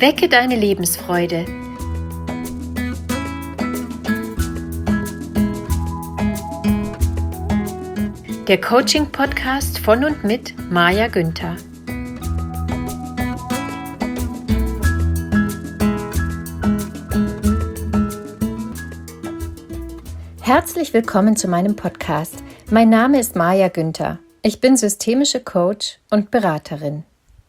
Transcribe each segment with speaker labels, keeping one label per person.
Speaker 1: Wecke deine Lebensfreude. Der Coaching-Podcast von und mit Maja Günther. Herzlich willkommen zu meinem Podcast. Mein Name ist Maja Günther. Ich bin systemische Coach und Beraterin.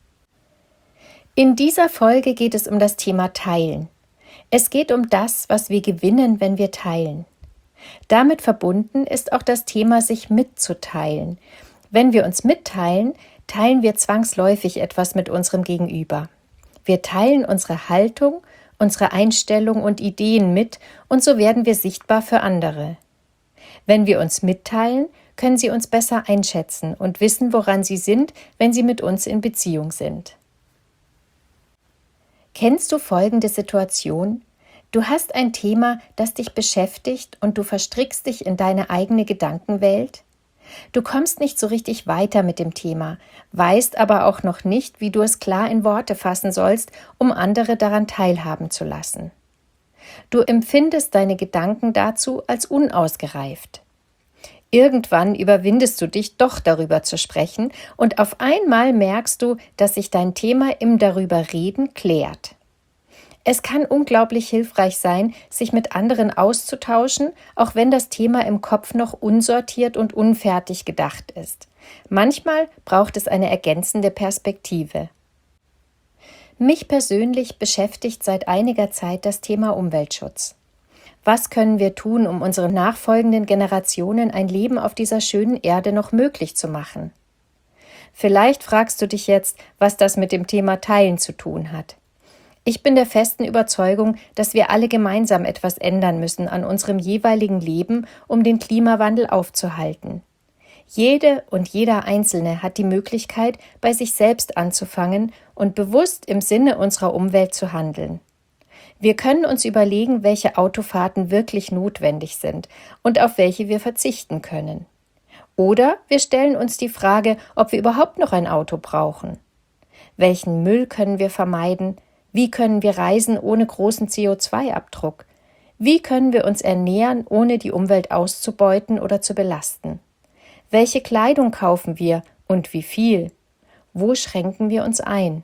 Speaker 1: In dieser Folge geht es um das Thema Teilen. Es geht um das, was wir gewinnen, wenn wir teilen. Damit verbunden ist auch das Thema, sich mitzuteilen. Wenn wir uns mitteilen, teilen wir zwangsläufig etwas mit unserem Gegenüber. Wir teilen unsere Haltung, unsere Einstellung und Ideen mit und so werden wir sichtbar für andere. Wenn wir uns mitteilen, können sie uns besser einschätzen und wissen, woran sie sind, wenn sie mit uns in Beziehung sind. Kennst du folgende Situation? Du hast ein Thema, das dich beschäftigt und du verstrickst dich in deine eigene Gedankenwelt? Du kommst nicht so richtig weiter mit dem Thema, weißt aber auch noch nicht, wie du es klar in Worte fassen sollst, um andere daran teilhaben zu lassen. Du empfindest deine Gedanken dazu als unausgereift. Irgendwann überwindest du dich, doch darüber zu sprechen und auf einmal merkst du, dass sich dein Thema im Darüberreden klärt. Es kann unglaublich hilfreich sein, sich mit anderen auszutauschen, auch wenn das Thema im Kopf noch unsortiert und unfertig gedacht ist. Manchmal braucht es eine ergänzende Perspektive. Mich persönlich beschäftigt seit einiger Zeit das Thema Umweltschutz. Was können wir tun, um unseren nachfolgenden Generationen ein Leben auf dieser schönen Erde noch möglich zu machen? Vielleicht fragst du dich jetzt, was das mit dem Thema Teilen zu tun hat. Ich bin der festen Überzeugung, dass wir alle gemeinsam etwas ändern müssen an unserem jeweiligen Leben, um den Klimawandel aufzuhalten. Jede und jeder Einzelne hat die Möglichkeit, bei sich selbst anzufangen und bewusst im Sinne unserer Umwelt zu handeln. Wir können uns überlegen, welche Autofahrten wirklich notwendig sind und auf welche wir verzichten können. Oder wir stellen uns die Frage, ob wir überhaupt noch ein Auto brauchen. Welchen Müll können wir vermeiden? Wie können wir reisen ohne großen CO2-Abdruck? Wie können wir uns ernähren, ohne die Umwelt auszubeuten oder zu belasten? Welche Kleidung kaufen wir und wie viel? Wo schränken wir uns ein?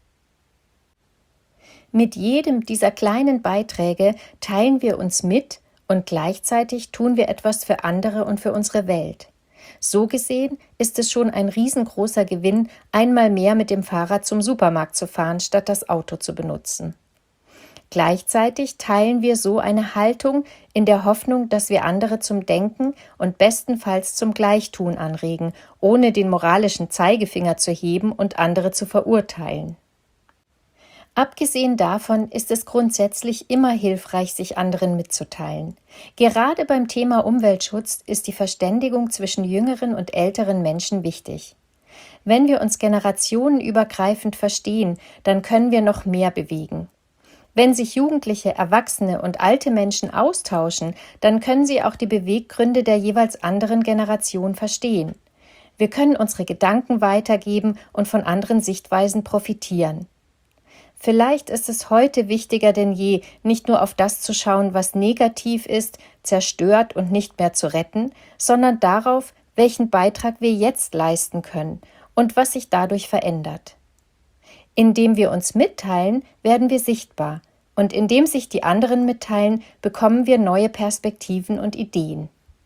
Speaker 1: Mit jedem dieser kleinen Beiträge teilen wir uns mit und gleichzeitig tun wir etwas für andere und für unsere Welt. So gesehen ist es schon ein riesengroßer Gewinn, einmal mehr mit dem Fahrrad zum Supermarkt zu fahren, statt das Auto zu benutzen. Gleichzeitig teilen wir so eine Haltung in der Hoffnung, dass wir andere zum Denken und bestenfalls zum Gleichtun anregen, ohne den moralischen Zeigefinger zu heben und andere zu verurteilen. Abgesehen davon ist es grundsätzlich immer hilfreich, sich anderen mitzuteilen. Gerade beim Thema Umweltschutz ist die Verständigung zwischen jüngeren und älteren Menschen wichtig. Wenn wir uns generationenübergreifend verstehen, dann können wir noch mehr bewegen. Wenn sich Jugendliche, Erwachsene und alte Menschen austauschen, dann können sie auch die Beweggründe der jeweils anderen Generation verstehen. Wir können unsere Gedanken weitergeben und von anderen Sichtweisen profitieren. Vielleicht ist es heute wichtiger denn je, nicht nur auf das zu schauen, was negativ ist, zerstört und nicht mehr zu retten, sondern darauf, welchen Beitrag wir jetzt leisten können und was sich dadurch verändert. Indem wir uns mitteilen, werden wir sichtbar und indem sich die anderen mitteilen, bekommen wir neue Perspektiven und Ideen.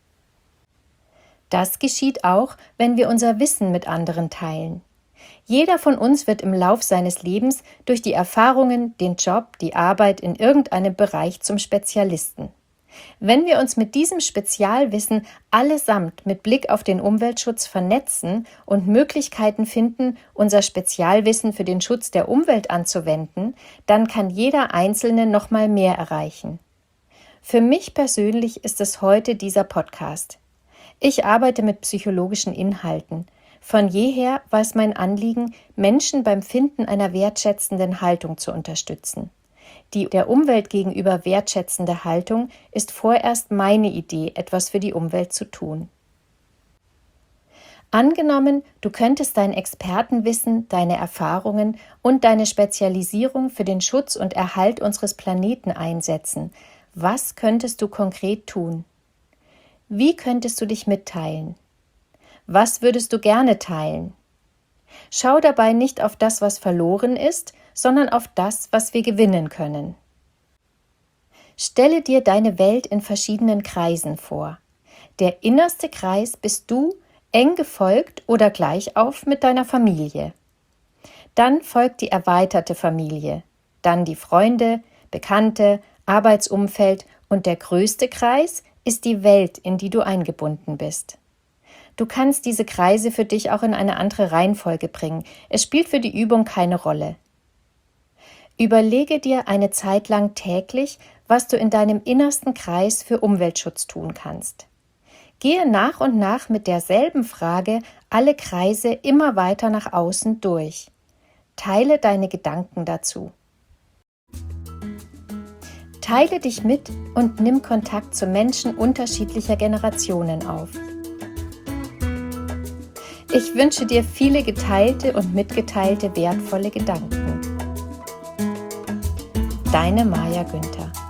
Speaker 1: Das geschieht auch, wenn wir unser Wissen mit anderen teilen. Jeder von uns wird im Lauf seines Lebens durch die Erfahrungen, den Job, die Arbeit in irgendeinem Bereich zum Spezialisten. Wenn wir uns mit diesem Spezialwissen allesamt mit Blick auf den Umweltschutz vernetzen und Möglichkeiten finden, unser Spezialwissen für den Schutz der Umwelt anzuwenden, dann kann jeder Einzelne noch mal mehr erreichen. Für mich persönlich ist es heute dieser Podcast. Ich arbeite mit psychologischen Inhalten. Von jeher war es mein Anliegen, Menschen beim Finden einer wertschätzenden Haltung zu unterstützen. Die der Umwelt gegenüber wertschätzende Haltung ist vorerst meine Idee, etwas für die Umwelt zu tun. Angenommen, du könntest dein Expertenwissen, deine Erfahrungen und deine Spezialisierung für den Schutz und Erhalt unseres Planeten einsetzen. Was könntest du konkret tun? Wie könntest du dich mitteilen? Was würdest du gerne teilen? Schau dabei nicht auf das, was verloren ist, sondern auf das, was wir gewinnen können. Stelle dir deine Welt in verschiedenen Kreisen vor. Der innerste Kreis bist du, eng gefolgt oder gleich auf mit deiner Familie. Dann folgt die erweiterte Familie, dann die Freunde, Bekannte, Arbeitsumfeld und der größte Kreis ist die Welt, in die du eingebunden bist. Du kannst diese Kreise für dich auch in eine andere Reihenfolge bringen. Es spielt für die Übung keine Rolle. Überlege dir eine Zeit lang täglich, was du in deinem innersten Kreis für Umweltschutz tun kannst. Gehe nach und nach mit derselben Frage alle Kreise immer weiter nach außen durch. Teile deine Gedanken dazu. Teile dich mit und nimm Kontakt zu Menschen unterschiedlicher Generationen auf. Ich wünsche dir viele geteilte und mitgeteilte wertvolle Gedanken. Deine Maja Günther.